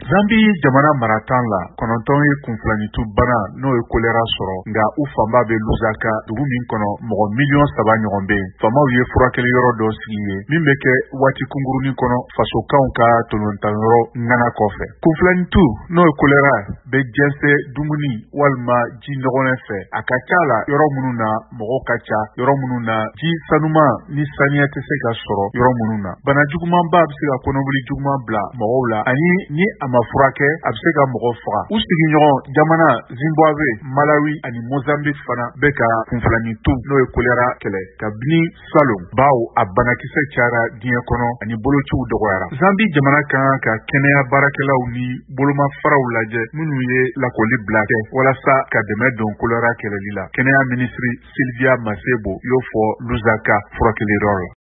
Zambi jamana maratan la kɔnɔntɔn ye kunfilannitu bana n'o ye kolera sɔrɔ nka u fanba bɛ Lusaka dugu min kɔnɔ mɔgɔ 3 ɲɔgɔn bɛ yen. Famaw ye furakɛli yɔrɔ dɔ sigi ye min bɛ kɛ waati kunkurunin kɔnɔ fasokanw ka tolontan-yɔrɔ ŋana kɔfɛ. Kunfilannitu n'o ye kolera bɛ jɛnsɛ dumuni walima ji nɔgɔlen fɛ. A ka ca la yɔrɔ minnu na mɔgɔw ka ca, yɔrɔ minnu na ji sanuma ni saniya tɛ se ka sɔrɔ yɔrɔ minnu na. Bana jugumanba bɛ se ka kɔnɔboli juguman bila mɔgɔw la ani ni a ma furakɛ a bɛ se ka mɔgɔ faga. U sigiɲɔgɔn jamana Zimbabwe, Malawi ani Mozambique fana bɛ ka kunfilannitu n'o ye kolera kɛlɛ kabini salon bawo a banakisɛ cayara diɲɛ kɔnɔ ani bolociw dɔgɔyara. Zambi jamana kan ka kɛnɛya baarakɛlaw ni bolomafaraw lajɛ minnu ye lakɔli bila kɛ walasa ka dɛmɛ don kolera kɛlɛli la. Kɛnɛya minisiri Sylvia Masebo y'o fɔ Lusaka furakɛliyɔrɔ la.